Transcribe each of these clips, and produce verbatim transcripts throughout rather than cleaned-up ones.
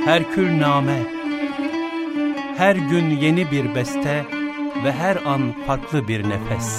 herkülname, her gün yeni bir beste ve her an farklı bir nefes.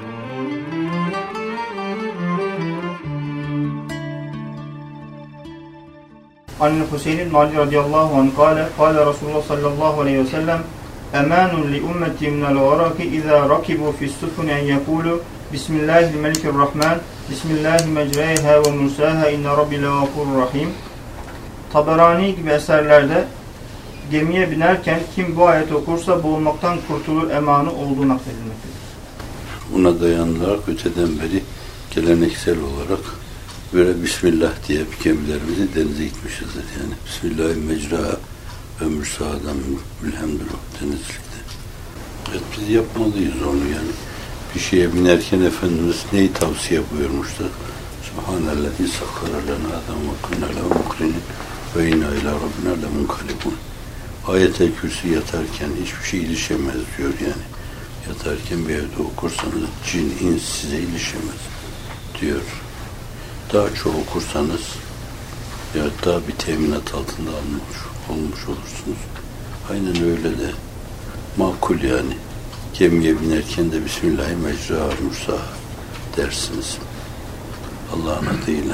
An Hüseyin ibn Ali radıyallahu anh kâle, kâle Resulullah sallallahu aleyhi ve sellem, emanun li ummeti minel garaki izâ rakibu fi's-sufun en yekûlu Bismillahirrahmanirrahim, Bismillahirrahmanirrahim ve mursâhâ inne rabbi legafururrahim. Taberani gibi eserlerde gemiye binerken kim bu ayeti okursa boğulmaktan kurtulur emanı olduğu nakledilmektedir. Buna dayanarak öteden beri geleneksel olarak böyle Bismillah diye gemilerimizi denize gitmişizdir. Yani Bismillahirrahmanirrahim ve mürsâdan elhamdülillah denizlikte. Evet, biz yapmalıyız onu yani. Bir şeye binerken Efendimiz neyi tavsiye buyurmuştu? Subhanellezî sakkara lenâ ve kûnâ lehu mukrinin ve inâ ilâ rabbinâ lemunkalibûn. Ayet-i Kürsi yatarken hiçbir şey ilişemez diyor yani. Yatarken bir evde okursanız cin, ins size ilişemez diyor. Daha çok okursanız ya daha bir teminat altında almış, olmuş olursunuz. Aynen öyle de makul yani. Gemiye binerken de Bismillahirrahmanirrahim dersiniz. Allah'ın adıyla.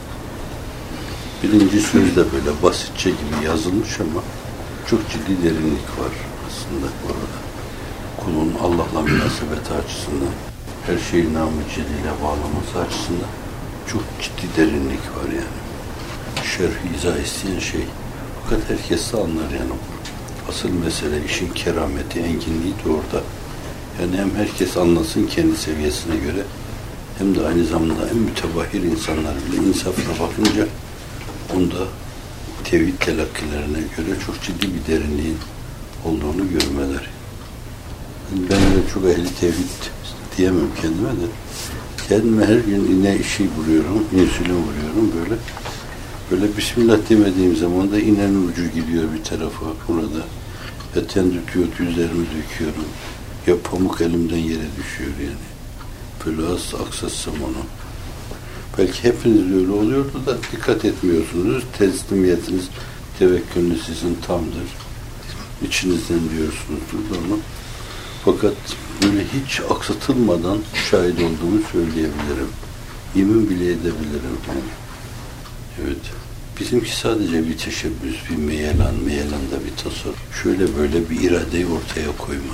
Birinci söz de böyle basitçe gibi yazılmış ama çok ciddi derinlik var aslında bu arada. Kulun Allah'la münasebeti açısından, her şeyi namı celile bağlaması açısından çok ciddi derinlik var yani. Şerh izah isteyen şey. Fakat herkes de anlar yani. Asıl mesele işin kerameti, enginliği de orada. Yani hem herkes anlasın kendi seviyesine göre, hem de aynı zamanda en mütebahhir insanlar bile insafla bakınca onda tevhid telakkilerine göre çok ciddi bir derinliğin olduğunu görmeleri. Yani ben de çok ehli tevhid diyemem kendime de. Kendime her gün iğne işi vuruyorum, insülin vuruyorum böyle. Böyle Bismillah demediğim zaman da iğnenin ucu gidiyor bir tarafa burada. Ya tendütüyot üzerime döküyorum. Ya pamuk elimden yere düşüyor yani. Böyle az aksatsam onu. Belki hepiniz öyle oluyordu da dikkat etmiyorsunuz. Teslimiyetiniz, tevekkülünüz sizin tamdır. İçinizden diyorsunuzdur onu. Fakat böyle hiç aksatılmadan şahit olduğumu söyleyebilirim. Yemin bile edebilirim yani. Evet. Bizimki sadece bir teşebbüs, bir meyelan, meyelanda bir tasarruf. Şöyle böyle bir iradeyi ortaya koyma.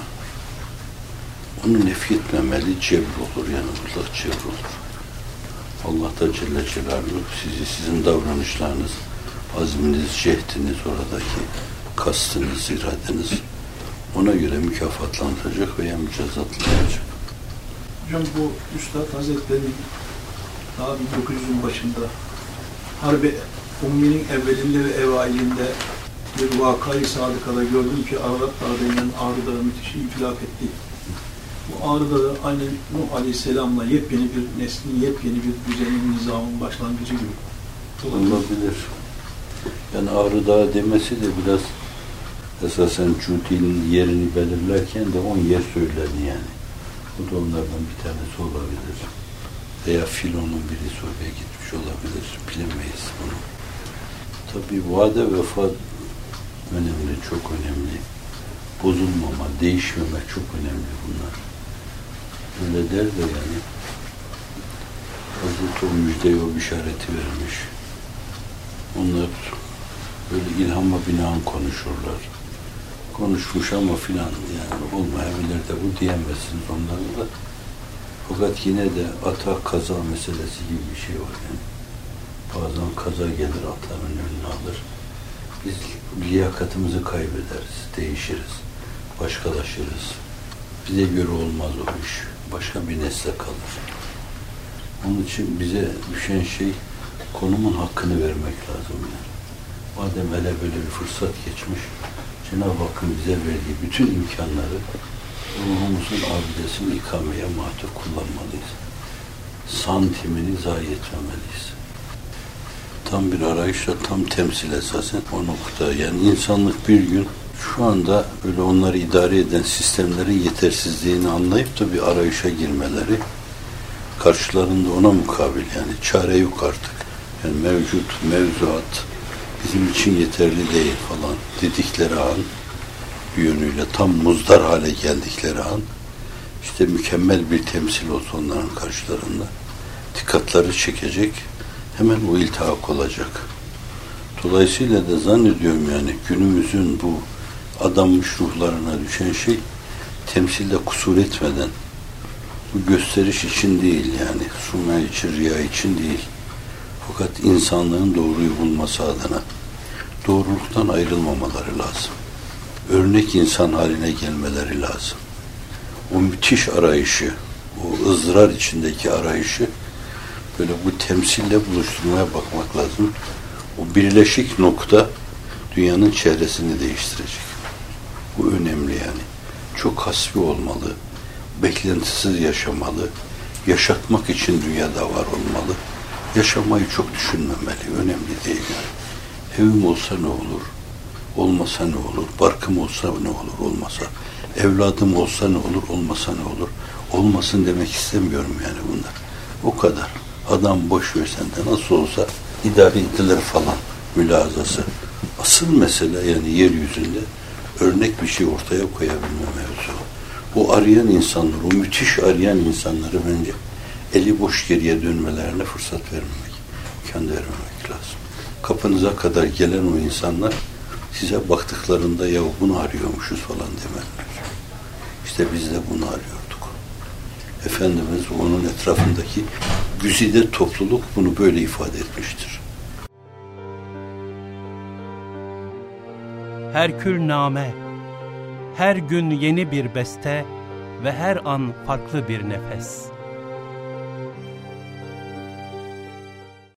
Onu nefretmemeli, cebr olur yani Allah cebr olur. Allah da Celle Celaluhu sizi, sizin davranışlarınız, azminiz, cehdiniz, oradaki kastınız, iradeniz ona göre mükafatlandıracak veya mücazatlandıracak. Hocam bu Üstad Hazretleri'nin daha bin dokuz yüzün başında Harbi Ummi'nin evvelinde ve evailinde bir vakayı sadıkada gördüm ki Arap Dağı'nın Ağrı Dağı müthiş infilak etti. Bu Ağrı Dağı aynen Nuh Aleyhisselam'la yepyeni bir neslin, yepyeni bir düzenin, nizamın başlangıcı gibi. Olabilir. Yani Ağrı Dağı demesi de biraz esasen Cudi'nin yerini belirlerken de on yer söyledi yani. Bu da onlardan bir tanesi olabilir. Veya Filon'un birisi oraya gitmiş olabilir. Bilemeyiz bunu. Tabii vade vefa önemli, çok önemli. Bozulmama, değişmeme çok önemli bunlar. Öyle der de yani. Hazreti o müjdeyi, o işareti vermiş. Onlar böyle ilhama binaen konuşurlar. Konuşmuş ama filan yani olmayabilir de bu diyemezsiniz onların da. Fakat yine de ata kaza meselesi gibi bir şey var yani. Bazen kaza gelir atanın önüne alır. Biz liyakatımızı kaybederiz, değişiriz, başkalaşırız. Bize göre olmaz o iş. Başka bir nesle kalır. Onun için bize düşen şey konumun hakkını vermek lazım yani. Madem hele böyle bir fırsat geçmiş, Cenab-ı Hakk'ın bize verdiği bütün imkanları ruhumuzun abidesini ikameye mahtur kullanmalıyız. Santimini zayi etmemeliyiz. Tam bir arayışla, tam temsil esasen o nokta. Yani insanlık bir gün şu anda böyle onları idare eden sistemlerin yetersizliğini anlayıp da bir arayışa girmeleri, karşılarında ona mukabil yani çare yok artık. Yani mevcut, mevzuat, bizim için yeterli değil falan dedikleri an, bir yönüyle tam muzdar hale geldikleri an, işte mükemmel bir temsil olsa onların karşılarında dikkatleri çekecek, hemen o iltihak olacak. Dolayısıyla da zannediyorum yani günümüzün bu adanmış ruhlarına düşen şey temsilde kusur etmeden, bu gösteriş için değil yani, suna için, riya için değil. Fakat insanlığın doğruyu bulması adına doğruluktan ayrılmamaları lazım. Örnek insan haline gelmeleri lazım. O müthiş arayışı, o ızdırar içindeki arayışı böyle bu temsille buluşturmaya bakmak lazım. O birleşik nokta dünyanın çehresini değiştirecek. Bu önemli yani. Çok hasbi olmalı, beklentisiz yaşamalı, yaşatmak için dünyada var olmalı. Yaşamayı çok düşünmemeli, önemli değil yani. Evim olsa ne olur, olmasa ne olur, barkım olsa ne olur, olmasa, evladım olsa ne olur, olmasa ne olur, olmasın demek istemiyorum yani bunlar. O kadar. Adam boş versen de nasıl olsa idare edilir falan mülazası. Asıl mesele yani yeryüzünde örnek bir şey ortaya koyabilme mevzu. O arayan insanlar, o müthiş arayan insanları bence eli boş geriye dönmelerine fırsat vermemek, imkan vermemek lazım. Kapınıza kadar gelen o insanlar size baktıklarında ya bunu arıyormuşuz falan demeliler. İşte biz de bunu arıyorduk. Efendimiz onun etrafındaki güzide topluluk bunu böyle ifade etmiştir. Herkülname, her gün yeni bir beste ve her an farklı bir nefes.